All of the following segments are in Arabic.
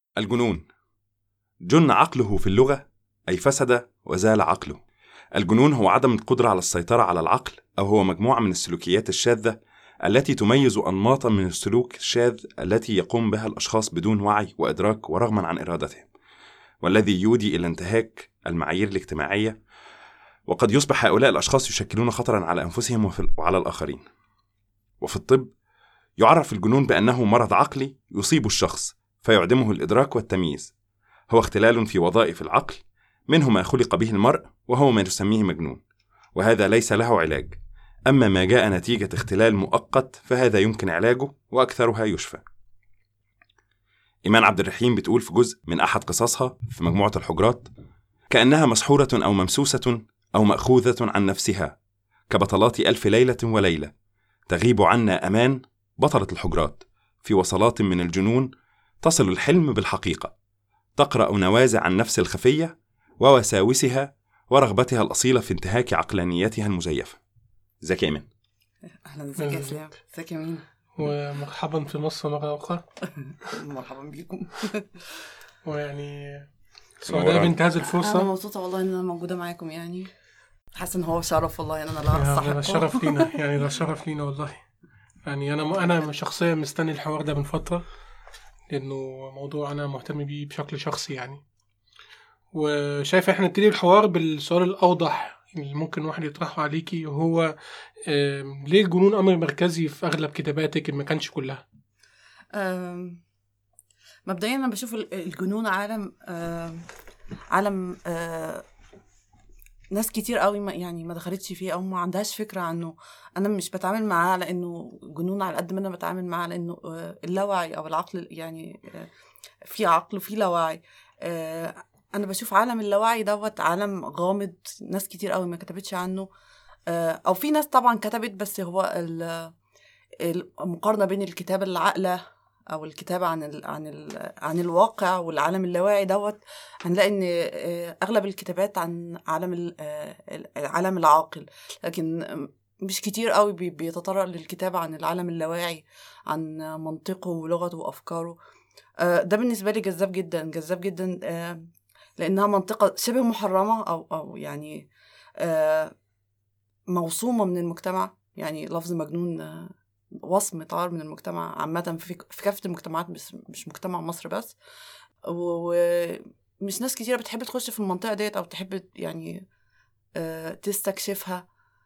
الجنون جن عقله في اللغة، أي فسد وزال عقله. الجنون هو عدم القدرة على السيطرة على العقل، أو هو مجموعة من السلوكيات الشاذة التي تميز أنماطا من السلوك الشاذ التي يقوم بها الأشخاص بدون وعي وإدراك ورغما عن إرادتهم، والذي يودي إلى انتهاك المعايير الاجتماعية. وقد يصبح هؤلاء الأشخاص يشكلون خطرا على أنفسهم وعلى الآخرين. وفي الطب يعرف الجنون بأنه مرض عقلي يصيب الشخص فيعدمه الإدراك والتمييز. هو اختلال في وظائف العقل، منه ما خلق به المرء وهو ما نسميه مجنون، وهذا ليس له علاج. أما ما جاء نتيجة اختلال مؤقت فهذا يمكن علاجه وأكثرها يشفى. إيمان عبد الرحيم بتقول في جزء من أحد قصصها في مجموعة الحجرات: كأنها مسحورة أو ممسوسة أو مأخوذة عن نفسها، كبطلات ألف ليلة وليلة تغيب عنا أمان بطلة الحجرات، في وصلات من الجنون تصل الحلم بالحقيقة، تقرأ نوازع النفس الخفية ووساوسها ورغبتها الأصيلة في انتهاك عقلانيتها المزيفة. ازيك يا إيمان؟ أهلا، ازيك يا إسلام؟ ازيك يا مين؟ ومرحبا في مصر مرة أخرى. مرحبا بكم. ويعني سعداء بانتهاز الفرصة. أنا مبسوطة والله إن أنا موجودة معاكم، يعني حاسة إن هو شرف والله إن أنا لا أستحق. ده شرف لينا، يعني ده شرف لينا والله. يعني أنا شخصيا مستني الحوار ده من فترة، لأنه موضوع أنا مهتم بيه بشكل شخصي يعني. وشايف إحنا نبتدي الحوار بالسؤال الأوضح اللي ممكن واحد يطرحه عليكي، وهو ليه الجنون أمر مركزي في أغلب كتاباتك ما كانش كلها؟ مبدئيا أنا بشوف الجنون عالم ناس كتير قوي ما دخلتش فيه او ما عندهاش فكره عنه. انا مش بتعامل معاه على انه جنون على قد ما انا بتعامل معاه على انه اللاوعي او العقل، يعني في عقل وفي لاوعي. انا بشوف عالم اللاوعي دوت عالم غامض، ناس كتير قوي ما كتبتش عنه، او في ناس طبعا كتبت، بس هو المقارنه بين الكتابه العاقله او الكتابه عن الواقع والعالم اللاواعي دوت، هنلاقي ان اغلب الكتابات عن العالم العاقل، لكن مش كتير قوي بيتطرق للكتابه عن العالم اللاواعي، عن منطقه ولغته وافكاره. ده بالنسبه لي جذاب جدا جذاب جدا، لانها منطقه شبه محرمه او يعني موصومه من المجتمع. يعني لفظ مجنون وصم طار من المجتمع عامة في كافة المجتمعات، مش مجتمع مصر بس. ومش ناس كتيرة بتحب تخش في المنطقة ديت أو تحب يعني تستكشفها.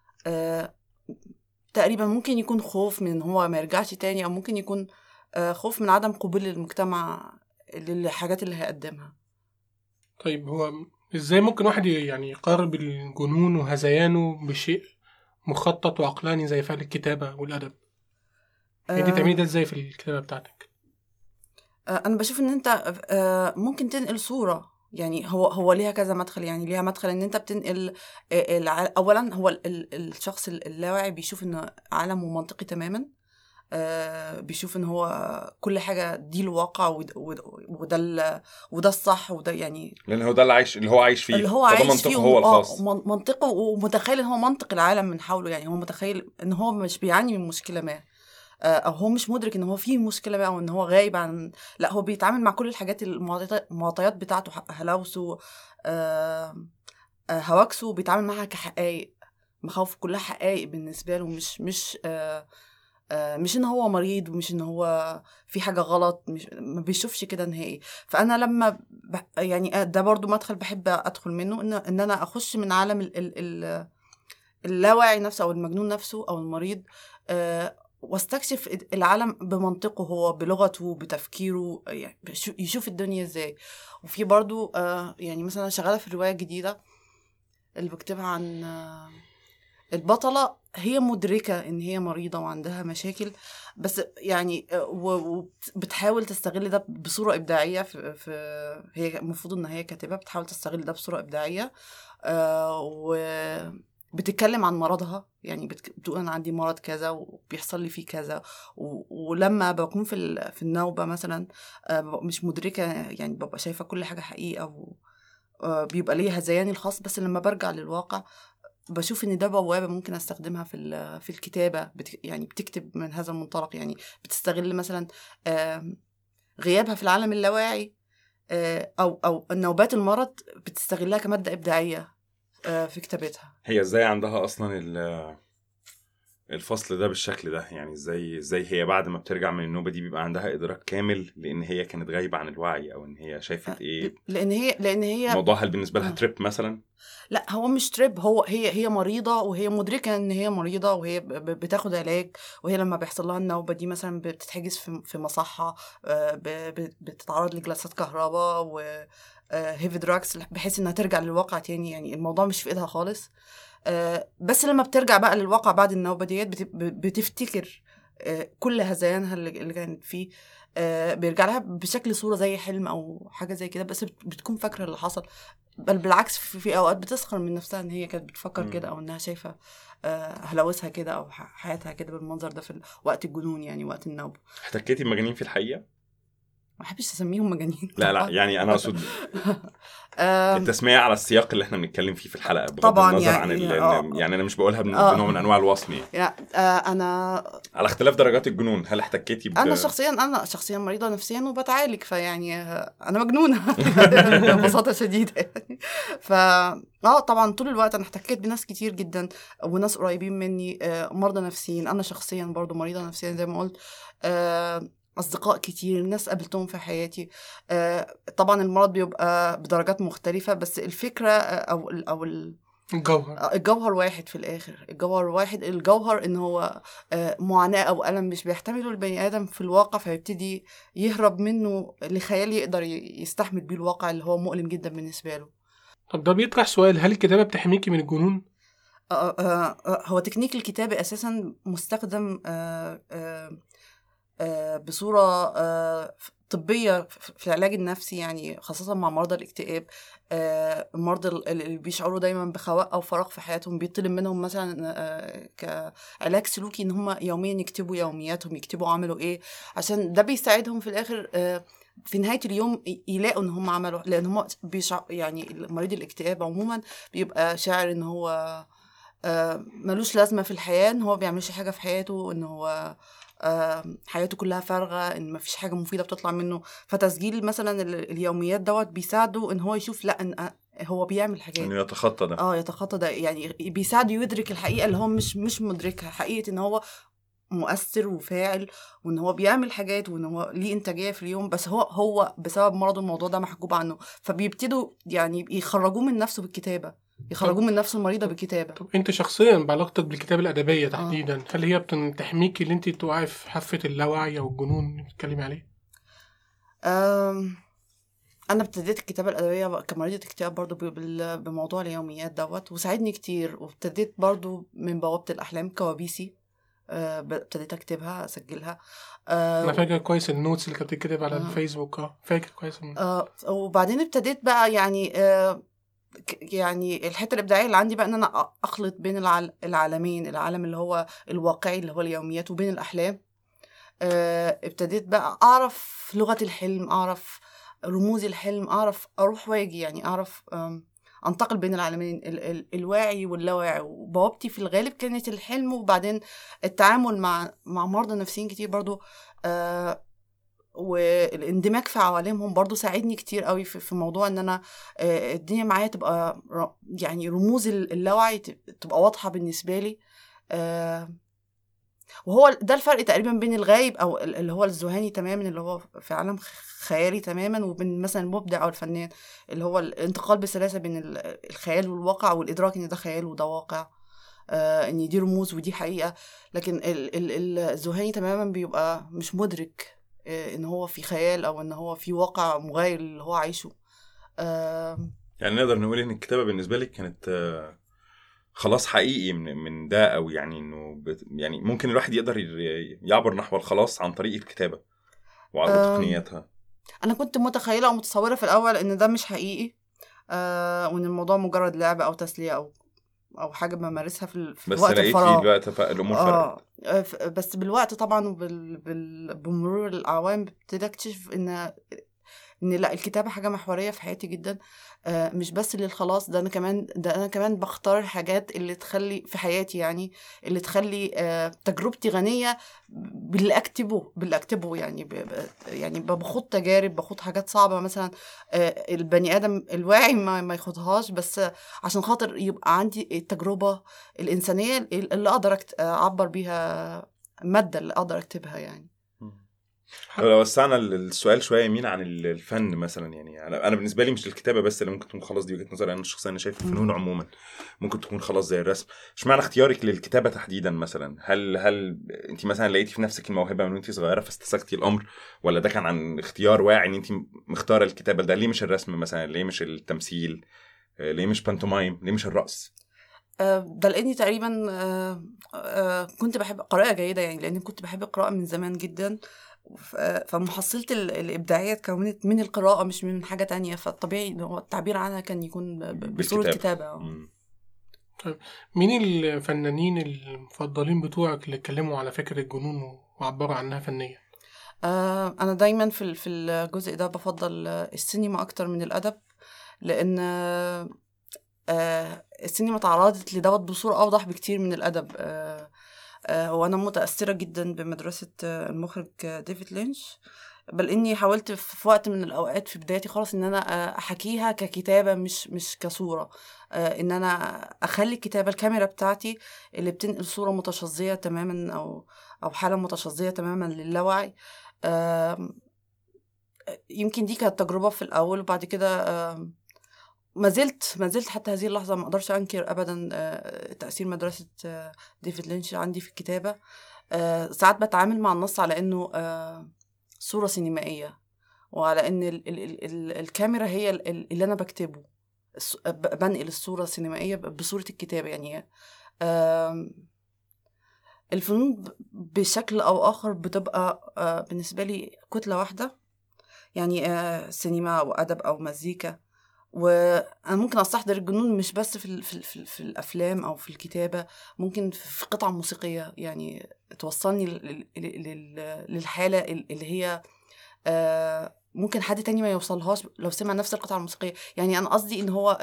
تقريبا ممكن يكون خوف من هو ما يرجعش تاني، أو ممكن يكون خوف من عدم قبول المجتمع للحاجات اللي هيقدمها. طيب هو إزاي ممكن واحد يعني يقارب الجنون وهذيانه بشيء مخطط وعقلاني زي فعل الكتابة والأدب؟ انت تعملي ده ازاي في الكتابة بتاعتك؟ انا بشوف ان انت ممكن تنقل صورة، يعني هو ليها كذا مدخل. يعني ليها مدخل ان انت بتنقل اولا هو الشخص اللاواعي بيشوف ان عالمه منطقي تماما، بيشوف ان هو كل حاجة دي الواقع وده الصح، وده يعني لان هو ده اللي هو عايش فيه، اللي هو عايش فيه، هو الخاص منطقه، ومتخيل ان هو منطق العالم من حوله. يعني هو متخيل ان هو مش بيعاني من مشكلة ما، او هو مش مدرك ان هو فيه مشكله بقى، او ان هو غايب عن، لا هو بيتعامل مع كل الحاجات المعطيات بتاعته، هلاوسه، هواكسه، بيتعامل معها كحقائق، مخاوف كلها حقائق بالنسبه له، مش ان هو مريض، ومش ان هو في حاجه غلط، مش ما بيشوفش كده نهائي. فانا لما يعني ده برضو مدخل بحب ادخل منه، ان انا اخش من عالم اللاواعي نفسه او المجنون نفسه او المريض، واستكشف العالم بمنطقه هو، بلغته، بتفكيره، يعني يشوف الدنيا ازاي. وفي برضو يعني مثلا شغالة في رواية جديدة اللي بكتبها عن البطلة، هي مدركة ان هي مريضة وعندها مشاكل، بس يعني وبتحاول تستغل ده بصورة إبداعية. هي المفروض ان هي كاتبة بتحاول تستغل ده بصورة إبداعية، بتتكلم عن مرضها. يعني بتقول أنا عندي مرض كذا وبيحصل لي فيه كذا، ولما بكون في النوبة مثلا مش مدركة، يعني ببقى شايفة كل حاجة حقيقة، بيبقى ليها هذياني الخاص. بس لما برجع للواقع بشوف ان ده بوابة ممكن استخدمها في الكتابة. يعني بتكتب من هذا المنطلق، يعني بتستغل مثلا غيابها في العالم اللاواعي او نوبات المرض بتستغلها كمادة إبداعية في كتابتها. هي ازاي عندها اصلا الفصل ده بالشكل ده؟ يعني ازاي هي بعد ما بترجع من النوبة دي بيبقى عندها إدراك كامل لأن هي كانت غايبة عن الوعي، أو إن هي شايفت إيه؟ لأن هي موضوع هل بالنسبة لها تريب مثلا؟ لا، هو مش تريب، هي مريضة، وهي مدركة ان هي مريضة، وهي بتاخد علاج، وهي لما بيحصل لها النوبة دي مثلا بتتحجز في مصحة، بتتعرض لجلسات كهرباء و هيفي دراكس بحيث انها ترجع للواقع تاني. يعني الموضوع مش في ايدها خالص. بس لما بترجع بقى للواقع بعد النوبة ديت بتفتكر كل هذيانها اللي كانت فيه. بيرجع لها بشكل صورة زي حلم أو حاجة زي كده، بس بتكون فاكرة اللي حصل. بل بالعكس، في أوقات بتسخر من نفسها إن هي كانت بتفكر كده، أو إنها شايفة هلوسها كده أو حياتها كده بالمنظر ده في وقت الجنون، يعني وقت النوبة. احتكيتي بمجانين في الحقيقة؟ ما بحبش أسميهم مجانين. لا يعني أنا أقصد التسمية على السياق اللي احنا بنتكلم فيه في الحلقة، بغض طبعاً النظر يعني عن يعني أنا مش بقولها بنوع من أنواع الوصم يعني. أنا على اختلاف درجات الجنون. هل احتكيتي أنا شخصيا مريضة نفسيا وبتعالج، فيعني أنا مجنونة ببساطة شديدة يعني. طبعا طول الوقت أنا احتكيت بناس كتير جدا وناس قريبين مني مرضى نفسيين. أنا شخصيا برضو مريضة نفسيا زي ما قلت. أصدقاء كتير، ناس قابلتهم في حياتي. طبعا المرض بيبقى بدرجات مختلفة، بس الفكرة أو الجوهر واحد في الآخر. الجوهر إن هو معاناة أو ألم مش بيحتمله البني آدم في الواقع، فيبتدي يهرب منه لخيال يقدر يستحمل بيه الواقع اللي هو مؤلم جدا بالنسبة له. طب ده بيطرح سؤال، هل الكتابة بتحميكي من الجنون؟ هو تكنيك الكتابة أساسا مستخدم بصورة طبية في العلاج النفسي، يعني خاصة مع مرضى الاكتئاب. المرضى اللي بيشعروا دايما بخواء أو فراغ في حياتهم بيطلب منهم مثلا كعلاج سلوكي إن هم يوميا يكتبوا يومياتهم، يكتبوا عملوا إيه، عشان ده بيساعدهم في الآخر في نهاية اليوم يلاقوا إن هم عملوا. لأن هم يعني مريض الاكتئاب عموما بيبقى شاعر إن هو ملوش لازمة في الحياة، إن هو بيعملش حاجة في حياته، إن هو حياته كلها فارغة، إن مفيش حاجة مفيدة بتطلع منه. فتسجيل مثلا اليوميات دوت بيساعده إن هو يشوف لا إن هو بيعمل حاجات، إنه يتخطى ده. يتخطى ده، يعني بيساعده يدرك الحقيقة اللي هو مش مدركها، حقيقة إن هو مؤثر وفاعل، وإن هو بيعمل حاجات، وإن هو ليه إنتاجية في اليوم، بس هو بسبب مرضه الموضوع ده محجوب عنه. فبيبتدوا يعني يخرجوه من نفسه بالكتابة، يخرجوه من نفسه المريضة بالكتابة. طب انت شخصيا بعلاقتك بالكتابة الأدبية تحديدا هل هي بتحميكي اللي انت توعي في حافة اللاوعي أو الجنون اللي بتتكلمي عليه؟ أنا ابتديت الكتابة الأدبية كمريضة اكتئاب برضو بموضوع اليوميات دوت، وساعدني كتير. وابتديت برضو من بوابة الأحلام، كوابيسي ابتديت أكتبها أسجلها. أنا فاكر كويس النوتس اللي كانت بتكتب على الفيسبوك. فاكر كويس وبعدين ابتديت بقى يعني الحتة الإبداعية اللي عندي بقى إن أنا أخلط بين العالمين، العالم اللي هو الواقعي اللي هو اليوميات، وبين الأحلام. ابتديت بقى أعرف لغة الحلم، أعرف رموز الحلم، أعرف أروح واجي، يعني أعرف أنتقل بين العالمين، الواعي واللاواعي. وبوابتي في الغالب كانت الحلم، وبعدين التعامل مع مرضى نفسيين كتير برضو، والاندماج في عوالمهم برضو ساعدني كتير قوي في موضوع ان انا الدنيا معايا تبقى يعني رموز اللاوعي تبقى واضحة بالنسبة لي. وهو ده الفرق تقريبا بين الغايب او اللي هو الذهاني تماما، اللي هو في عالم خيالي تماما، وبين مثلا المبدع او الفنان اللي هو الانتقال بسلاسة بين الخيال والواقع، والادراك ان ده خيال وده واقع، ان دي رموز ودي حقيقة. لكن الذهاني تماما بيبقى مش مدرك ان هو في خيال، او ان هو في واقع مغاير اللي هو عايشه. يعني نقدر نقول ان الكتابة بالنسبة لك كانت خلاص حقيقي من ده، او يعني انه يعني ممكن الواحد يقدر يعبر نحو الخلاص عن طريق الكتابة وعبر تقنياتها. انا كنت متخيلة او متصورة في الاول ان ده مش حقيقي، وان الموضوع مجرد لعبة او تسلية او حاجه بمارسها في وقت الفراغ. بس لقيتي الامور فرقت. بس بالوقت طبعا بمرور الاعوام ابتديت اكتشف ان ان لا، الكتابه حاجه محوريه في حياتي جدا. مش بس للخلاص، ده انا كمان بختار الحاجات اللي تخلي في حياتي، يعني اللي تخلي تجربتي غنيه باللي اكتبه يعني يعني بخوض تجارب، بخوض حاجات صعبه مثلا البني ادم الواعي ما يخوضهاش، بس عشان خاطر يبقى عندي التجربه الانسانيه اللي اقدر اعبر بيها، الماده اللي اقدر اكتبها يعني. لو وسعنا السؤال شويه يمين عن الفن مثلا، يعني انا بالنسبه لي مش الكتابه بس اللي ممكن تكون خلاص، دي وجهه نظري انا الشخصيه، انا شايف الفنون عموما ممكن تكون خلاص زي الرسم. اشمعنى اختيارك للكتابه تحديدا مثلا؟ هل انت مثلا لقيتي في نفسك الموهبه من وانت صغيره فاستسقتي الامر، ولا ده كان عن اختيار واعي ان انت مختاره الكتابه؟ ده ليه مش الرسم مثلا؟ ليه مش التمثيل؟ ليه مش بانتومايم؟ ليه مش الرقص؟ ده لاني تقريبا كنت بحب قراءه جيده، يعني لاني كنت بحب القراءه من زمان جدا. فمحصلة الإبداعية اتكونت من القراءة مش من حاجة تانية، فالطبيعي إن هو التعبير عنها كان يكون بصورة كتابة. طيب مين الفنانين المفضلين بتوعك اللي اتكلموا على فكرة الجنون وعبروا عنها فنيا؟ أنا دايما في الجزء ده بفضل السينما أكتر من الأدب، لأن السينما تعرضت لدوت بصورة أوضح بكتير من الأدب. وأنا متأثرة جدا بمدرسة المخرج ديفيد لينش، بل إني حاولت في وقت من الأوقات في بدايتي خالص إن أنا أحكيها ككتابة مش كصورة. إن أنا أخلي الكتابة الكاميرا بتاعتي اللي بتنقل صورة متشظية تماما أو حالة متشظية تماما للاوعي. يمكن دي كانت تجربة في الأول، وبعد كده ما زلت حتى هذه اللحظة ما أقدرش أنكر أبدا تأثير مدرسة ديفيد لينش عندي في الكتابة. ساعات بتعامل مع النص على إنه صورة سينمائية، وعلى إن الكاميرا هي اللي أنا بكتبه، بنقل الصورة السينمائية بصورة الكتابة. يعني الفنون بشكل أو آخر بتبقى بالنسبة لي كتلة واحدة، يعني سينما أو أدب أو مزيكا. وانا ممكن استحضر الجنون مش بس في الافلام او في الكتابه، ممكن في قطعه موسيقيه يعني توصلني للحاله اللي هي ممكن حد تاني ما يوصلهاش لو سمع نفس القطعه الموسيقيه. يعني انا قصدي ان هو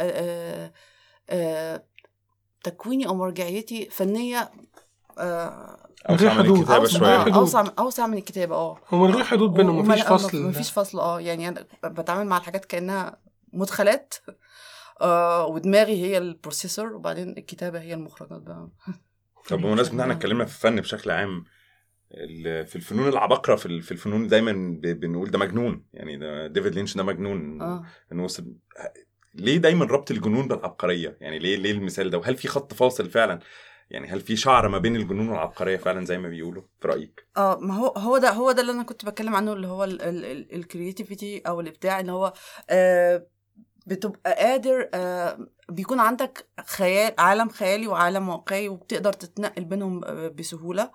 تكويني او مرجعيتي فنيه اوسع من الكتابه شويه، اوسع من الكتابه. ومن غير حدود بينهم، مفيش فصل. يعني انا بتعامل مع الحاجات كانها مدخلات، ودماغي هي البروسيسور، وبعدين الكتابة هي المخرجات بقى. طب بمناسبة ان احنا اتكلمنا في الفن بشكل عام، في الفنون العباقرة، في الفنون دايما بنقول ده مجنون، يعني ده ديفيد لينش ده مجنون. انه ليه دايما ربط الجنون بالعبقرية؟ يعني ليه المثال ده؟ وهل في خط فاصل فعلا؟ يعني هل في شعر ما بين الجنون والعبقرية فعلا زي ما بيقولوا في رأيك؟ ما هو ده اللي انا كنت بتكلم عنه، اللي هو الكرياتيفيتي او الابداع، اللي هو بتبقى قادر بيكون عندك خيال، عالم خيالي وعالم واقعي، وبتقدر تتنقل بينهم بسهولة.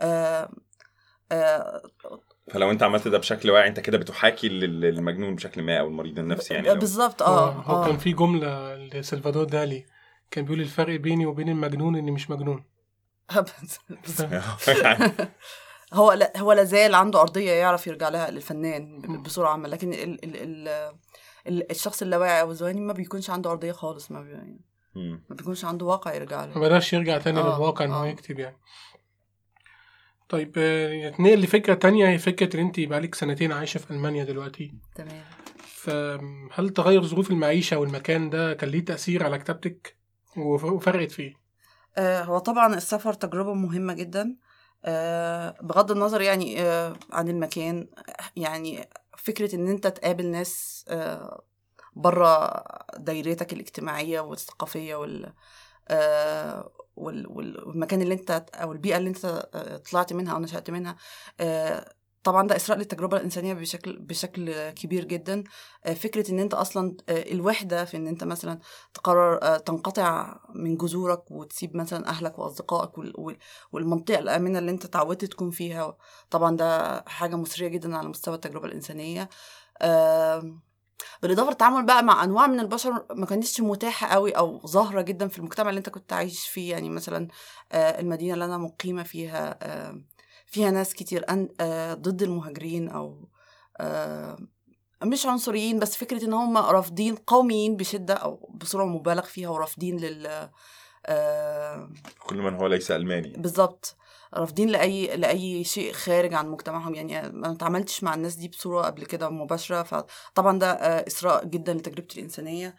فلو انت عملت ده بشكل واعي انت كده بتحاكي المجنون بشكل ما او المريض النفسي يعني. بالظبط. هو كان في جملة لسلفادور دالي كان بيقول الفرق بيني وبين المجنون اني مش مجنون. هو لازال عنده أرضية يعرف يرجع لها للفنان بصورة عامة، لكن الشخص اللاواعي أو الذهني ما بيكونش عنده أرضية خالص، ما بيكونش عنده واقع يرجع له، ما بداش يرجع تاني للواقع إنه يكتب يعني. طيب نتنقل لفكرة تانية، هي فكرة إن أنت بقالك سنتين عايشة في ألمانيا دلوقتي. تمام. فهل تغير ظروف المعيشة والمكان ده كان ليه تأثير على كتابتك وفرقت فيه؟ هو طبعا السفر تجربة مهمة جدا، بغض النظر يعني عن المكان. يعني فكرة ان انت تقابل ناس برا دايرتك الاجتماعية والثقافية والمكان اللي انت او البيئة اللي انت طلعت منها او نشأت منها، طبعا ده إسراء للتجربة الإنسانية بشكل كبير جدا. فكرة ان انت اصلا الوحدة في ان انت مثلا تقرر تنقطع من جذورك وتسيب مثلا اهلك واصدقائك والمنطقة الآمنة اللي انت تعودت تكون فيها، طبعا ده حاجة مثيرة جدا على مستوى التجربة الإنسانية. بالإضافة للتعامل بقى مع أنواع من البشر ما كانتش متاحة قوي أو ظاهرة جدا في المجتمع اللي انت كنت عايش فيه. يعني مثلا المدينة اللي أنا مقيمة فيها ناس كتير ضد المهاجرين أو مش عنصريين، بس فكرة ان هم رافضين، قوميين بشدة او بصورة مبالغ فيها، ورافضين لل كل من هو ليس ألماني. بالظبط، رافضين لأي شيء خارج عن مجتمعهم. يعني ما اتعاملتش مع الناس دي بصورة قبل كده مباشرة، فطبعا ده إسراء جدا لتجربتي الإنسانية.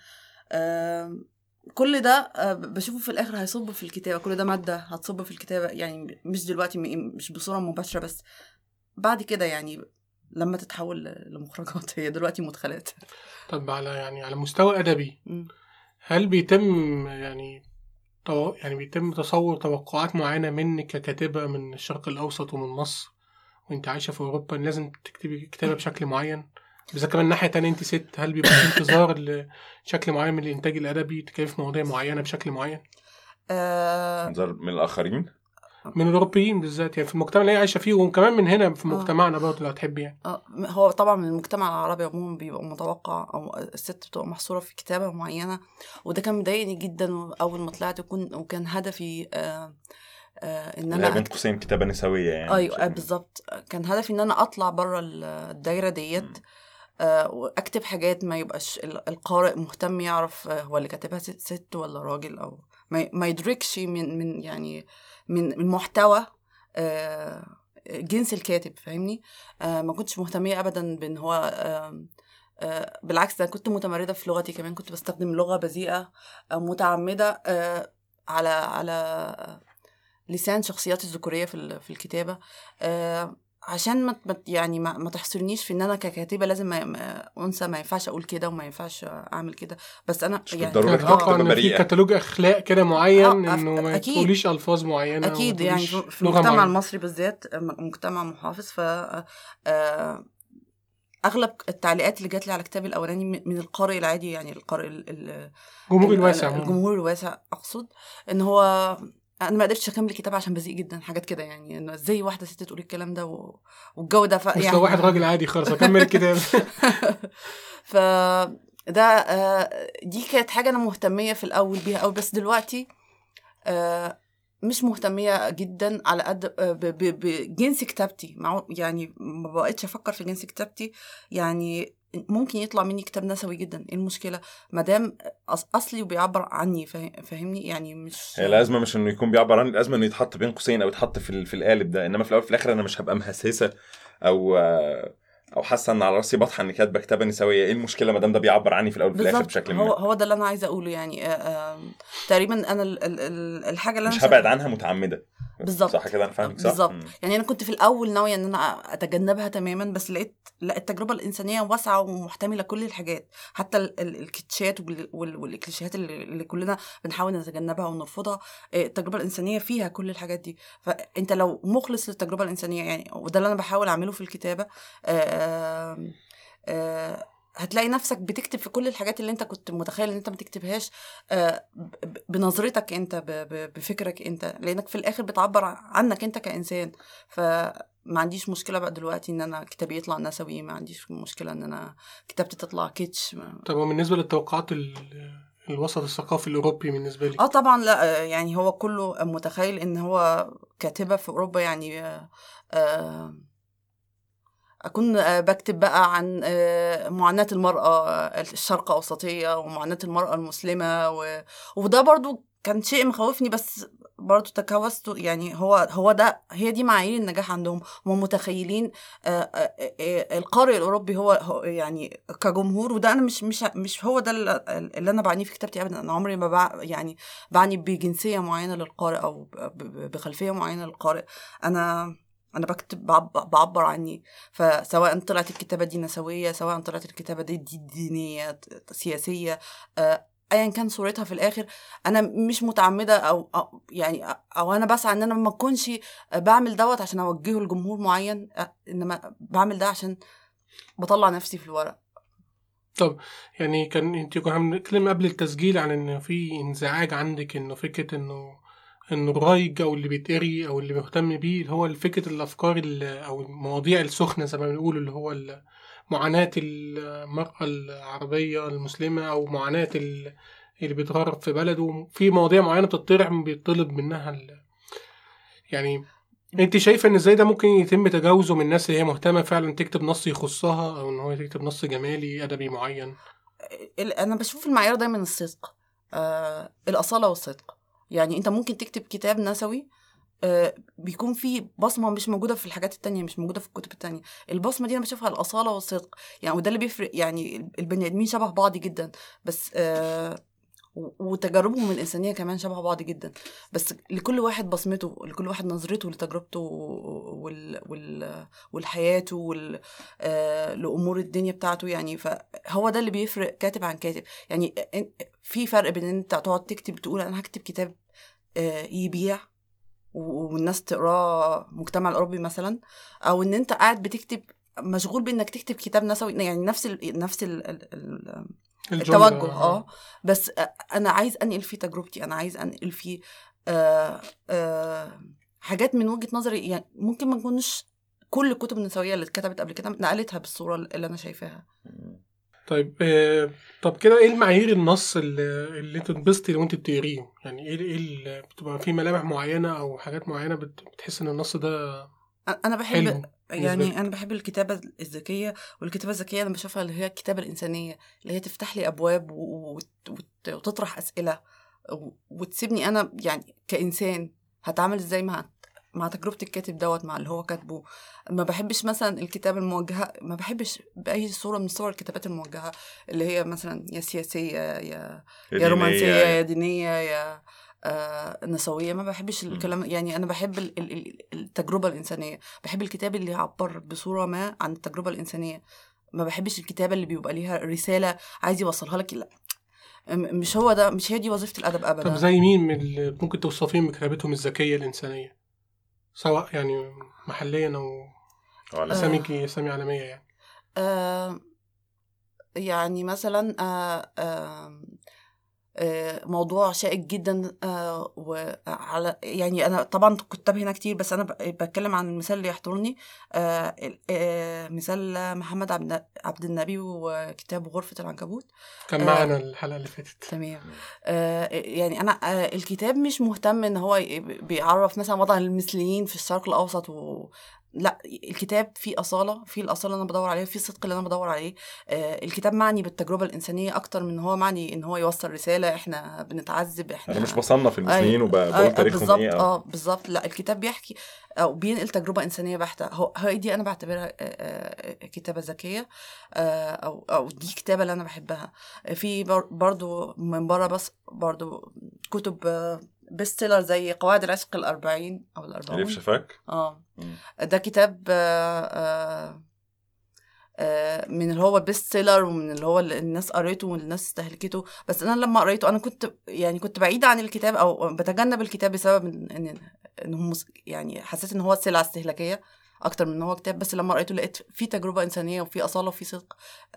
كل ده بشوفه في الآخر هيصب في الكتابة، كل ده مادة هتصب في الكتابة، يعني مش دلوقتي، مش بصورة مباشرة، بس بعد كده يعني لما تتحول لمخرجات. هي دلوقتي مدخلات. طب على مستوى أدبي، هل بيتم بيتم تصور توقعات معينة منك ككاتبة من الشرق الأوسط ومن مصر وانت عايشة في أوروبا، لازم تكتبي كتابة بشكل معين؟ بس كمان ناحية تانية انت ست، هل بيبقى في انتظار لشكل معين من الإنتاج الأدبي، تكتبي في مواضيع معينة بشكل معين؟ انظر من الآخرين، من الأوروبيين بالذات، يعني في المجتمع اللي هي عايشة فيه، وكمان من هنا في مجتمعنا برضه لو تحبي يعني. هو طبعا من المجتمع العربي عموما بيبقى متوقع، أو الست بتبقى محصورة في كتابة معينة، وده كان مضايقني جدا أول ما طلعت، وكان هدفي ان انا بين قوسين كتابة نسوية يعني. ايوه بالظبط، كان هدفي ان انا اطلع بره الدايرة ديت، واكتب حاجات ما يبقاش القارئ مهتم يعرف هو اللي كاتبها ست ولا راجل، او ما يدركش من يعني من محتوى جنس الكاتب، فاهمني. ما كنتش مهتمية ابدا بان هو بالعكس، انا كنت متمردة في لغتي، كمان كنت بستخدم لغة بذيئة متعمدة على لسان شخصياتي الذكورية في الكتابة، عشان ما تحصرنيش في ان انا ككاتبة لازم انثى ما ينفعش اقول كده وما ينفعش اعمل كده. بس انا يعني اتوقع ان في كتالوج اخلاق كده معين، انه ما تقوليش الفاظ معينة اكيد، يعني في المجتمع المصري بالذات مجتمع محافظ، ف اغلب التعليقات اللي جات لي على كتابي الاولاني من القارئ العادي، يعني القارئ الجمهور الواسع، اقصد ان هو انا ما قدرتش اكمل الكتاب عشان بذيء جدا، حاجات كده يعني، انه ازاي واحده ست تقول الكلام ده والجو ده، مش لو واحد راجل عادي خالص اكمل الكتاب. ف ده دي كانت حاجه انا مهتميه في الاول بيها قوي، بس دلوقتي مش مهتميه جدا على قد بجنس كتابتي، يعني ما بقتش افكر في جنس كتابتي. يعني ممكن يطلع مني كتاب نسوي جدا، ايه المشكله ما دام اصلي وبيعبر عني، فاهمني يعني. مش هي الازمه مش انه يكون بيعبر عني، الازمه انه يتحط بين قوسين او يتحط في القالب ده، انما في الاول في الاخر انا مش هبقى مهسسه او حاسه ان على راسي بطحه ان كاتبه كتابه نسويه. ايه المشكله ما دام ده بيعبر عني في الاول وفي الاخر بشكل ما؟ هو ده اللي انا عايزه اقوله يعني. تقريبا انا الحاجه اللي انا مش هبعد عنها متعمده. بالظبط، صح كده؟ انا فاهمك صح. بالظبط. يعني انا كنت في الاول ناويه ان انا اتجنبها تماما، بس لقيت لا، التجربه الانسانيه واسعه ومحتمله كل الحاجات، حتى الكليشيهات والكليشيهات اللي كلنا بنحاول نتجنبها ونرفضها. التجربه الانسانيه فيها كل الحاجات دي، فانت لو مخلص للتجربه الانسانيه يعني، وده اللي انا بحاول اعمله في الكتابه، هتلاقي نفسك بتكتب في كل الحاجات اللي انت كنت متخيل ان انت ما تكتبهاش، بنظرتك انت، بفكرك انت، لانك في الاخر بتعبر عنك انت كإنسان. فما عنديش مشكلة بقى دلوقتي ان انا كتابي يطلع نسوي، ما عنديش مشكلة ان انا كتابتي تطلع كيتش. طب وبالنسبة للتوقعات الوسط الثقافي الأوروبي بالنسبة لي؟ طبعا لا، يعني هو كله متخيل ان هو كاتبة في أوروبا يعني أكون بكتب بقى عن معاناة المرأة الشرق أوسطية ومعاناة المرأة المسلمة، وده برضو كان شيء مخوفني، بس برضو تكوست. يعني هي دي معايير النجاح عندهم. هم متخيلين القارئ الأوروبي هو يعني كجمهور، وده أنا مش هو ده اللي أنا بعانيه في كتابتي أبدا. أنا عمري ما يعني بعني بجنسية معينة للقارئ أو بخلفية معينة للقارئ. أنا بكتب بعبر عني، فسواء طلعت الكتابة دي نسوية، سواء طلعت الكتابة دي دينية سياسية، أيا كان صورتها في الآخر، أنا مش متعمدة أو أنا بسعى أن أنا ما أكونش بعمل دوت عشان أوجهه لجمهور معين، إنما بعمل ده عشان بطلع نفسي في الورق. طب يعني انت كنا بنتكلم قبل التسجيل عن إن في انزعاج عندك، إنه فكرة إنه الرايج او اللي بيتقري او اللي بيهتم بيه هو الفكرة الافكار او المواضيع السخنة زي ما بنقول، اللي هو معاناة المرأة العربية المسلمة او معاناة اللي بيتغرب في بلده. في مواضيع معينة بتطرح بيطلب منها يعني انت شايفه ان ازاي ده ممكن يتم تجاوزه من الناس اللي هي مهتمه فعلا تكتب نص يخصها، او ان هو تكتب نص جمالي ادبي معين؟ انا بشوف المعيار دايما الصدق، الاصاله والصدق. يعني انت ممكن تكتب كتاب نثوي بيكون فيه بصمه مش موجوده في الحاجات التانية، مش موجوده في الكتب التانية. البصمه دي انا بشوفها الاصاله والصدق، يعني وده اللي بيفرق. يعني البني ادمين شبه بعض جدا، بس وتجاربهم الإنسانية كمان شبه بعض جدا، بس لكل واحد بصمته، لكل واحد نظرته لتجربته والحياته لأمور الدنيا بتاعته. يعني فهو ده اللي بيفرق كاتب عن كاتب. يعني في فرق بين ان انت تقعد تكتب تقول انا هكتب كتاب يبيع والناس تقراه، مجتمع الأوروبي مثلا، او ان انت قاعد بتكتب مشغول بانك تكتب كتاب نثوي، يعني نفس التوجه. بس انا عايز انقل فيه تجربتي، انا عايز انقل فيه حاجات من وجهة نظري. يعني ممكن ما نكونش كل الكتب النسوية اللي اتكتبت قبل كده نقلتها بالصورة اللي انا شايفاها. طيب طب كده ايه المعايير النص اللي انت تنبسطي لو انت بتقريه؟ يعني ايه بتبقى في ملامح معينة او حاجات معينة بتحس ان النص ده انا بحب، يعني انا بحب الكتابه الذكيه. والكتابه الذكيه انا بشوفها اللي هي الكتابه الانسانيه، اللي هي تفتح لي ابواب وتطرح اسئله وتسيبني انا يعني كانسان هتعامل ازاي مع تجربه الكاتب دوت، مع اللي هو كاتبه. ما بحبش مثلا الكتابه الموجهه، ما بحبش باي صوره من صور الكتابات الموجهه اللي هي مثلا يا سياسيه يا رومانسيه يا دينيه يا نسوية. ما بحبش الكلام. يعني أنا بحب التجربة الإنسانية، بحب الكتاب اللي يعبر بصورة ما عن التجربة الإنسانية. ما بحبش الكتابة اللي بيبقى ليها رسالة عايز يوصلها لك. لا، مش هو ده، مش هي دي وظيفة الأدب أبدا. طب زي مين من اللي ممكن توصفين بكتابتهم الذكية الإنسانية، سواء يعني محليا أو أسامي عالمية يعني؟ يعني مثلا موضوع شائك جدا، وعلى يعني انا طبعا كتاب هنا كتير، بس انا بتكلم عن المثال اللي يحضرني. مثال محمد عبد النبي وكتاب غرفة العنكبوت، كان معنا الحلقة اللي فاتت. تمام. يعني انا الكتاب مش مهتم ان هو بيعرف مثلا وضع المثليين في الشرق الاوسط لا، الكتاب فيه أصالة، فيه الأصالة اللي أنا بدور عليها، فيه الصدق اللي أنا بدور عليه. الكتاب معني بالتجربة الإنسانية أكتر من هو معني إن هو يوصل رسالة إحنا بنتعذب. إحنا أنا مش بصنف المثليين وبقول تاريخهم إيه. بالظبط. لا، الكتاب بيحكي أو بينقل تجربة إنسانية بحتة. هي دي أنا بعتبرها كتابة ذكية، أو دي كتابة اللي أنا بحبها. في برضو من بره، بس برضو كتب بيست سيلر زي قواعد العشق 40 أو 40 اللي في شفاك. ده كتاب من اللي هو بيست سيلر، ومن اللي هو الناس قريته والناس استهلكته. بس انا لما قريته انا كنت بعيدة عن الكتاب او بتجنب الكتاب بسبب ان يعني حسيت ان هو سلعة استهلاكية اكتر من ان هو كتاب. بس لما قريته لقيت فيه تجربة انسانية وفيه اصالة وفيه صدق،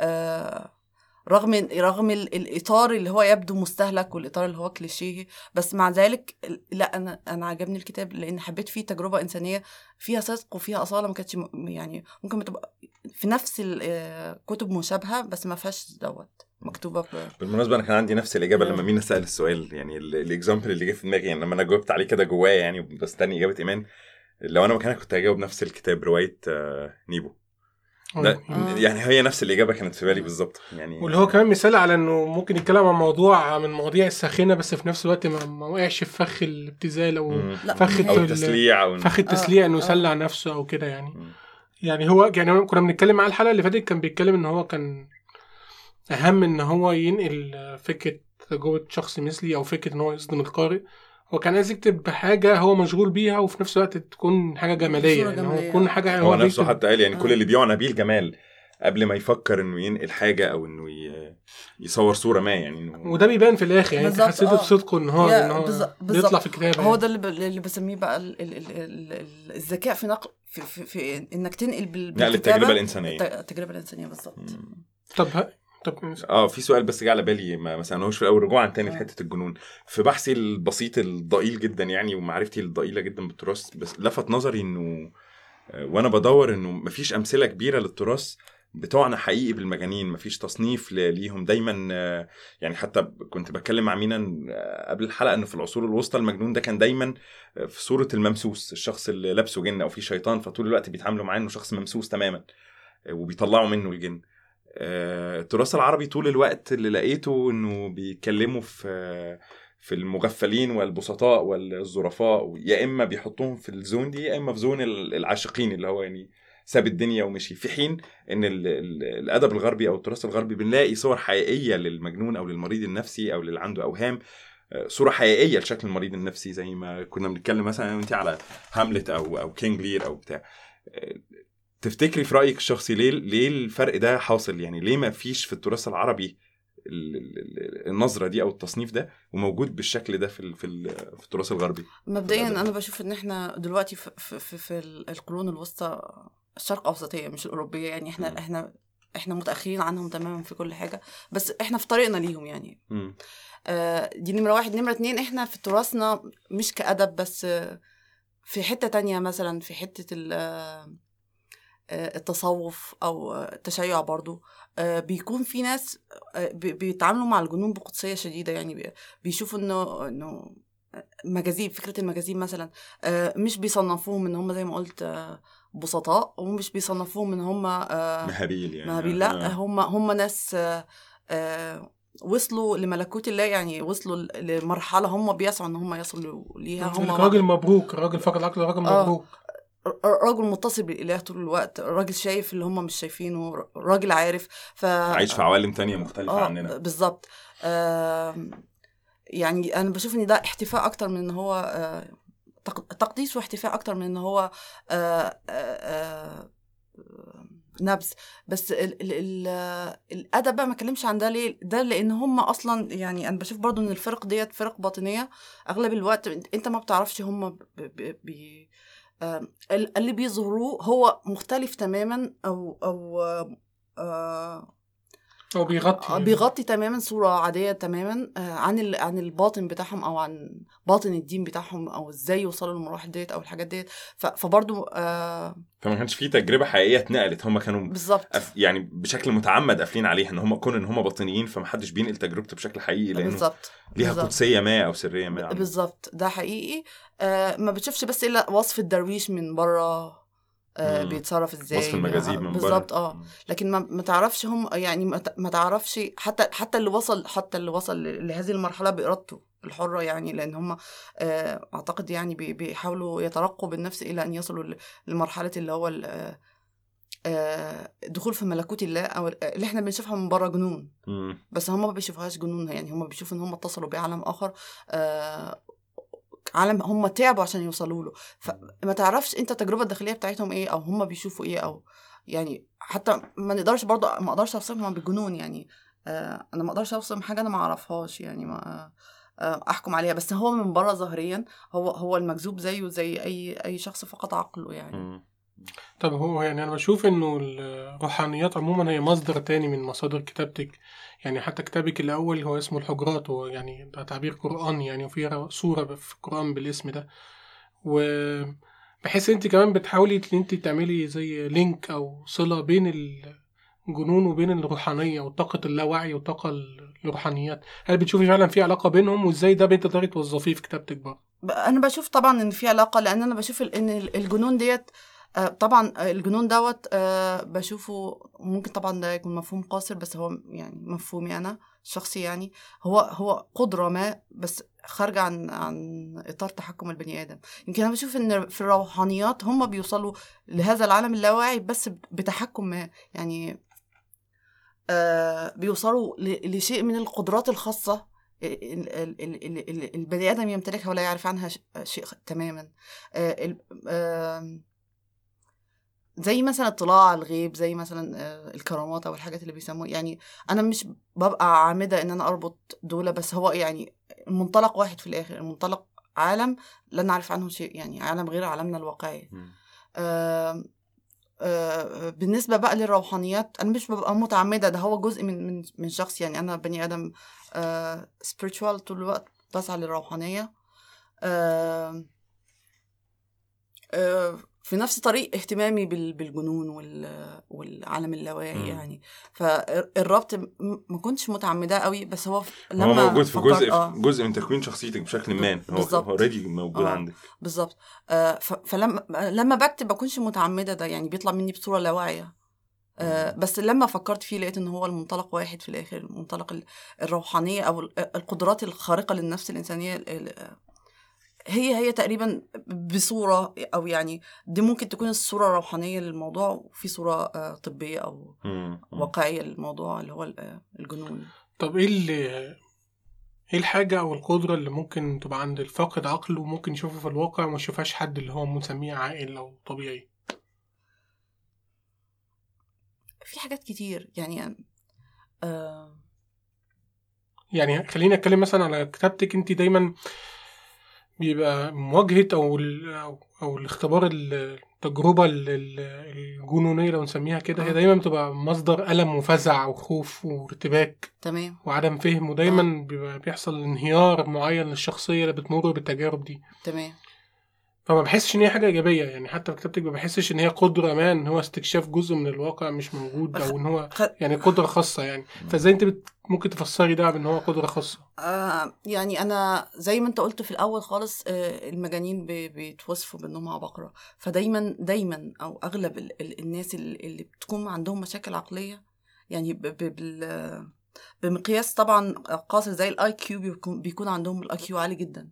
رغم الاطار اللي هو يبدو مستهلك والاطار اللي هو كليشيه. بس مع ذلك لا، انا عجبني الكتاب لان حبيت فيه تجربه انسانيه فيها صدق وفيها اصاله. ما كانتش يعني ممكن تبقى في نفس الكتب مشابهه بس ما فيهاش دوت مكتوبه بالمناسبه انا كان عندي نفس الاجابه لما مينا سال السؤال. يعني الاكزامبل اللي جه في دماغي، يعني لما انا جاوبت عليه كده جوايا يعني بستني اجابه ايمان، لو انا مكانك كنت هجاوب نفس الكتاب، روايه نيبو. ده يعني هي نفس الإجابة كانت في بالي بالظبط. يعني واللي هو كمان مثال على إنه ممكن يتكلم عن موضوع من مواضيع الساخنة، بس في نفس الوقت ما وقعش في فخ الابتذال أو فخ التسليع أو فخ التسليع إنه يسلع نفسه أو كده يعني. يعني هو يعني كنا بنتكلم على الحلقة اللي فاتت كان بيتكلم إن هو كان أهم إن هو ينقل فكرة تجربة شخص مثلي أو فكرة إن هو يصدم القارئ. هو كان عايز يكتب حاجة هو مشغول بيها وفي نفس الوقت تكون حاجة جمالية، يعني هو تكون حاجة هو نفسه حتى قال يعني كل اللي بيعنى بيه الجمال قبل ما يفكر انه ينقل حاجة او انه يصور صورة ما يعني وده بيبان في الاخر. يعني انت حسيت بصدقه ان هو بيطلع في الكتابة. هو ده اللي بسميه بقى الذكاء في نقل في انك تنقل بالكتابة التجربة الإنسانية. التجربة الإنسانية بالظبط. طب في سؤال بس جه على بالي ما سألناهوش في الأول، رجوعا تاني لحتة الجنون. في بحثي البسيط الضئيل جدا يعني ومعرفتي الضئيلة جدا بالتراث، بس لفت نظري إنه وأنا بدور إنه مفيش أمثلة كبيرة للتراث بتوعنا حقيقي بالمجانين، مفيش تصنيف ليهم دايما. يعني حتى كنت بتكلم مع مينا قبل الحلقة انه في العصور الوسطى المجنون ده كان دايما في صورة الممسوس، الشخص اللي لابسه جن او فيه شيطان، فطول الوقت بيتعاملوا معاه انه شخص ممسوس تماما وبيطلعوا منه الجن. التراث العربي طول الوقت اللي لقيته انه بيتكلموا في المغفلين والبسطاء والظرفاء، يا اما بيحطوهم في الزون دي يا اما في زون العاشقين اللي هو يعني ساب الدنيا ومشي. في حين ان الادب الغربي او التراث الغربي بنلاقي صور حقيقيه للمجنون او للمريض النفسي او للي عنده اوهام، صوره حقيقيه لشكل المريض النفسي، زي ما كنا بنتكلم مثلا انت على هاملت او كينج لير او بتاع. تفتكري في رايك الشخصي ليه الفرق ده حاصل؟ يعني ليه ما فيش في التراث العربي النظره دي او التصنيف ده وموجود بالشكل ده في التراث الغربي؟ مبدئيا انا بشوف ان احنا دلوقتي في القرون الوسطى الشرق اوسطيه مش الاوروبيه، يعني احنا متاخرين عنهم تماما في كل حاجه، بس احنا في طريقنا ليهم يعني. دي نمره واحد. نمره اتنين، احنا في تراثنا مش كأدب بس، في حته تانية مثلا في حته التصوف او التشيع برضو، بيكون في ناس بيتعاملوا مع الجنون بقدسيه شديده، يعني بيشوفوا انه مجازيب، فكره المجازيب مثلا مش بيصنفوهم ان هم زي ما قلت بسطاء، ومش بيصنفوهم ان هم مهابيل يعني مهابيل، لا هم ناس وصلوا لملكوت الله، يعني وصلوا لمرحله هم بيسعوا ان هم يصلوا ليها. هم راجل مبروك، راجل فقد عقل، راجل مبروك، راجل متصل بالإله طول الوقت، راجل شايف اللي هم مش شايفينه، راجل عارف عايش في عوالم تانية مختلفة عننا بالظبط. يعني أنا بشوف إن ده احتفاء أكتر من إن هو تقديس، واحتفاء أكتر من إن هو نبذ. بس الأدب بقى ما كلمش عن ده ليه؟ ده لأن هم أصلا يعني أنا بشوف برضو إن الفرق ديت فرق باطنية أغلب الوقت. أنت ما بتعرفش هم اللي بيظهروه هو مختلف تماما أو بيغطي تماما صورة عادية تماما عن الباطن بتاعهم، أو عن باطن الدين بتاعهم، أو إزاي يوصلوا للمراحل ديت أو الحاجات ديت. فبرضو فما كانش فيه تجربة حقيقية اتنقلت، هم كانوا بالظبط يعني بشكل متعمد قافلين عليها، إن هم كون إن هم باطنيين فمحدش بينقل تجربته بشكل حقيقي، لأنه بالزبط. ليها قدسية ما أو سرية ما. بالظبط، ده حقيقي. ما بتشوفش بس إلا وصف الدرويش من بره بيتصرف ازاي، وصف المجازيب من بالظبط. لكن ما تعرفش هم يعني ما تعرفش حتى اللي وصل لهذه المرحله بارادته الحره، يعني لان هم اعتقد يعني بيحاولوا يترقوا بالنفس الى ان يصلوا لمرحله اللي هو الدخول في ملكوت الله، او اللي احنا بنشوفها من بره جنون، بس هم ما بيشوفوهاش جنون، يعني هم بيشوفوا ان هم اتصلوا بعالم اخر، عالم هم تعبوا عشان يوصلوا له. فما تعرفش انت التجربه الداخليه بتاعتهم ايه، او هم بيشوفوا ايه، او يعني حتى ما اقدرش اوصفهم بالجنون، يعني انا ما اقدرش اوصف حاجه انا ما اعرفهاش، يعني ما احكم عليها. بس هو من بره ظاهريا هو المجذوب زيه زي اي شخص فقد عقله يعني. طب هو يعني انا بشوف انه الروحانيات عموما هي مصدر تاني من مصادر كتابتك، يعني حتى كتابك الاول هو اسمه الحجرات، هو يعني ده تعبير قرآني يعني، وفي سورة في القرآن بالاسم ده، وبحيث انت كمان بتحاولي ان انت تعملي زي لينك او صلة بين الجنون وبين الروحانية وطاقة اللاوعي وطاقة الروحانيات. هل بتشوفي فعلا في علاقة بينهم، وازاي ده بتقدري توظفيه في كتابتك بقى؟ انا بشوف طبعا ان في علاقة، لان انا بشوف ان الجنون ديت طبعا الجنون دوت بشوفه ممكن طبعا ده يكون مفهوم قاصر، بس هو يعني مفهومي انا شخصي، يعني هو قدرة ما بس خارجة عن اطار تحكم البني ادم. يمكن انا بشوف ان في الروحانيات هم بيوصلوا لهذا العالم اللاواعي بس بتحكم ما، يعني بيوصلوا لشيء من القدرات الخاصة البني آدم يمتلكها ولا يعرف عنها شيء تماما، زي مثلا اطلاع على الغيب، زي مثلا الكرامات او الحاجات اللي بيسموها. يعني انا مش ببقى عامدة ان انا اربط دولة، بس هو يعني المنطلق واحد في الاخر، المنطلق عالم لا نعرف عنه شيء، يعني عالم غير عالمنا الواقعي. بالنسبة بقى للروحانيات أنا مش ببقى متعمدة، ده هو جزء من شخص، يعني أنا بني آدم spiritual طول الوقت بسعى للروحانية. في نفس طريق اهتمامي بالجنون والعالم اللاواعي يعني. فالربط ما كنتش متعمدة قوي، بس هو لما هو موجود في جزء من تكوين شخصيتك بشكل ما، هو اوريدي موجود عندك بالظبط. فلما بكتب بكونش متعمدة، ده يعني بيطلع مني بصورة لا واعية. بس لما فكرت فيه لقيت ان هو المنطلق واحد في الاخر، المنطلق الروحانية او القدرات الخارقة للنفس الإنسانية هي تقريبا بصورة، أو يعني دي ممكن تكون الصورة الروحانية للموضوع، وفي صورة طبية أو واقعية للموضوع اللي هو الجنون. طب إيه الحاجة أو القدرة اللي ممكن تبقى عند الفاقد عقله وممكن يشوفه في الواقع وما يشوفهاش حد اللي هو مسميه عاقل أو طبيعي؟ في حاجات كتير يعني. يعني خلينا أتكلم مثلا على كتابتك. أنت دايما بيبقى مواجهة أو الاختبار التجربة الجنونية لو نسميها كده، هي دايما بتبقى مصدر ألم وفزع وخوف وارتباك تمام وعدم فهم، ودايما بيبقى بيحصل انهيار معين للشخصية اللي بتمر بالتجارب دي. تمام. فما بحسش ان هي حاجة ايجابية يعني، حتى في كتابتك ما بحسش ان هي قدرة ما، ان هو استكشاف جزء من الواقع مش موجود، او ان هو يعني قدرة خاصة يعني. فازاي انت ممكن تفسري ده بان هو قدرة خاصة؟ يعني انا زي ما انت قلت في الاول خالص، المجانين بيتوصفوا بانهم عبقرة. فدايما او اغلب الناس اللي بتكون عندهم مشاكل عقلية، يعني بمقياس طبعا قاصر زي الاي كيو، بيكون عندهم الاي كيو عالي جدا.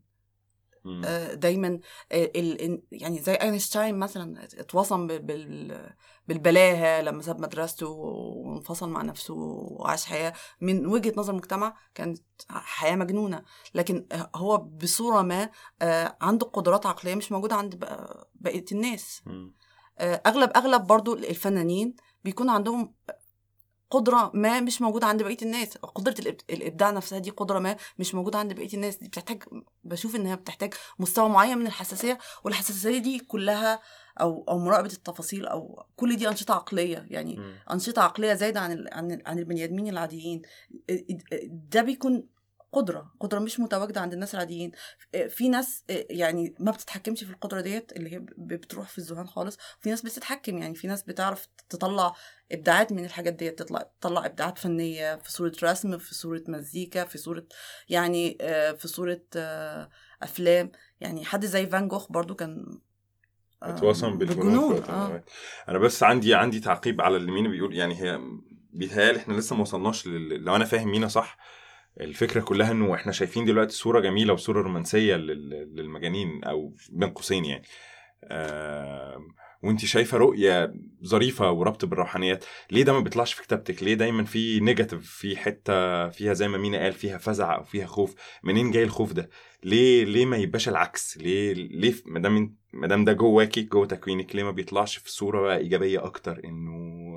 دايما يعني زي اينشتاين مثلا اتوصم بالبلاهه لما ساب مدرسته وانفصل مع نفسه وعاش حياه من وجهه نظر المجتمع كانت حياه مجنونه، لكن هو بصوره ما عنده قدرات عقليه مش موجوده عند بقيه الناس. اغلب برضو الفنانين بيكون عندهم قدرة ما مش موجودة عند بقية الناس. قدرة الإبداع نفسها دي قدرة ما مش موجودة عند بقية الناس. دي بشوف إنها بتحتاج مستوى معين من الحساسية، والحساسية دي كلها أو مراقبة التفاصيل، أو كل دي أنشطة عقلية يعني. أنشطة عقلية زايدة عن البني آدمين العاديين. ده بيكون قدرة مش متواجدة عند الناس العاديين. في ناس يعني ما بتتحكمش في القدرة ديت، اللي هي بتروح في الذهان خالص. في ناس بتتحكم، يعني في ناس بتعرف تطلع إبداعات من الحاجات ديت، تطلع إبداعات فنية في صورة رسم، في صورة مزيكا، في صورة يعني في صورة أفلام. يعني حد زي فان جوخ برضو كان اتوصم بالجنون. أنا بس عندي تعقيب على اللي مينا بيقول. يعني هي بيتهيألي احنا لسه ما وصلناش لو أنا فاهم مينا صح، الفكرة كلها انه احنا شايفين دلوقتي صورة جميلة وصورة رومانسية للمجانين او بين قوسين يعني. وانتي شايفة رؤية ظريفة وربط بالروحانيات. ليه ده ما بيطلعش في كتابتك؟ ليه دايما في نيجاتيف، في حتة فيها زي ما مينا قال فيها فزع او فيها خوف؟ منين جاي الخوف ده؟ ليه ما يبقاش العكس؟ ليه مدام ده جواكي جوه تكوينك، ليه ما بيطلعش في صورة بقى ايجابية اكتر؟ انه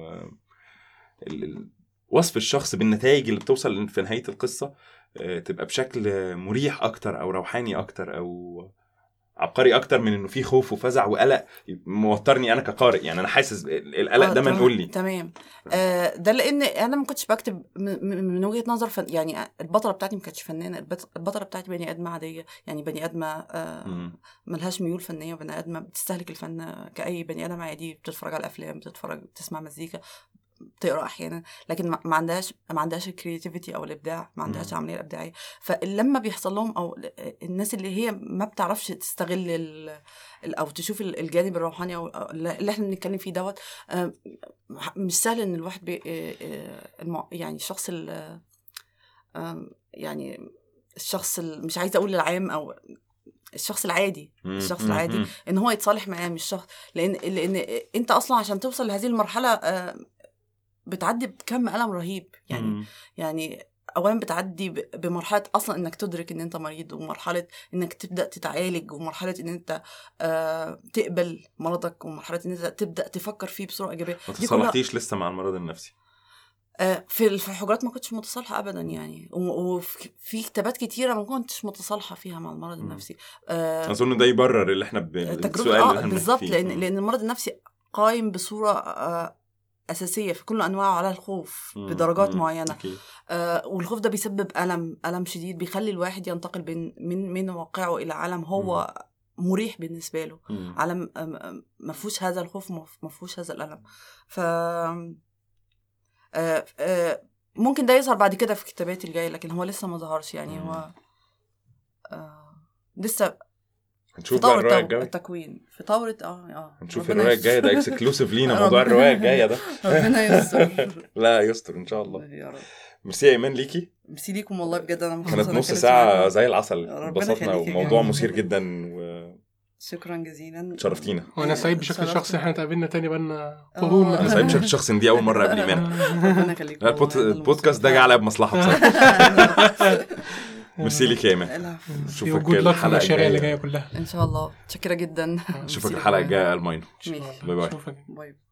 وصف الشخص بالنتائج اللي بتوصل في نهاية القصة تبقى بشكل مريح أكتر أو روحاني أكتر أو عبقري أكتر من إنه فيه خوف وفزع وقلق موترني أنا كقارئ. يعني أنا حاسس القلق ده، ما نقول لي. تمام. ده لأن أنا ما كنتش بكتب من وجهة نظر يعني البطلة بتاعتي ما كانتش فنانة. البطلة بتاعتي بني آدمة عادية، يعني بني آدمة ملهاش ميول فنية، وبني آدمة بتستهلك الفن كأي بني آدم عادي، بتتفرج على الأفلام، بتسمع مزيكا، بتقرا احيانا، لكن ما عندهاش الكرياتيفيتي او الابداع، ما عندهاش عمليه ابداعيه. فلما بيحصل لهم، او الناس اللي هي ما بتعرفش تستغل او تشوف الجانب الروحاني او اللي احنا بنتكلم فيه دوت، مش سهل ان الواحد يعني الشخص يعني الشخص مش عايزه اقول العام او الشخص العادي ان هو يتصالح معاه. مش شخص، لان انت اصلا عشان توصل لهذه المرحله بتعدي بكم ألم رهيب يعني اولا بتعدي بمرحله اصلا انك تدرك ان انت مريض، ومرحله انك تبدا تتعالج، ومرحله ان انت تقبل مرضك، ومرحله ان انت تبدا تفكر فيه بصوره ايجابيه. ما تصالحتيش لسه مع المرض النفسي؟ في الحجرات ما كنتش متصالحه ابدا يعني، وفي كتابات كتيره ما كنتش متصالحه فيها مع المرض النفسي. اظن ده يبرر اللي احنا السؤال بالظبط، لان المرض النفسي قائم بصوره أساسية في كل أنواعه على الخوف بدرجات معينة. والخوف ده بيسبب ألم شديد، بيخلي الواحد ينتقل من واقعه إلى عالم هو مريح بالنسبه له، عالم ما فيهوش هذا الخوف، ما فيهوش هذا الالم. ف ممكن ده يظهر بعد كده في كتاباتي الجايه، لكن هو لسه ما ظهرش يعني. هو لسه هنشوف بقى الروايه الجايه، التكوين في طورة هنشوف الروايه الجايه. ده اكسكلوسيف لينا موضوع الروايه الجايه ده. ربنا يستر. لا يستر ان شاء الله يا رب. ميرسي يا ايمان ليكي، ميرسي ليكم والله بجد. انا كانت نص ساعه زي العسل، انبسطنا وموضوع مثير جدا شكرا جزيلا، شرفتينا. وانا سعيد بشكل شخصي احنا اتقابلنا تاني بقالنا قرون. انا سعيد بشكل شخصي، دي اول مره اقابل ايمان. ربنا يخليك. البودكاست ده جه عليا بمصلحه بصراحه. ميرسي ليك يا ايمان، نشوفك الحلقه اللي جايه كلها ان شاء الله. شكرا جدا. نشوفك الحلقه الجايه الماينو. باي باي.